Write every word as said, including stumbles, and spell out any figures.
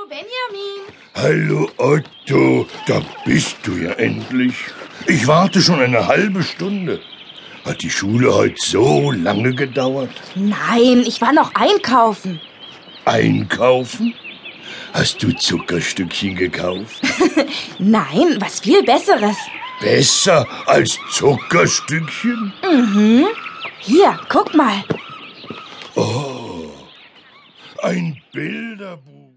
Benjamin. Hallo Otto, da bist du ja endlich. Ich warte schon eine halbe Stunde. Hat die Schule heute so lange gedauert? Nein, ich war noch einkaufen. Einkaufen? Hast du Zuckerstückchen gekauft? Nein, was viel Besseres. Besser als Zuckerstückchen? Mhm. Hier, guck mal. Oh, ein Bilderbuch.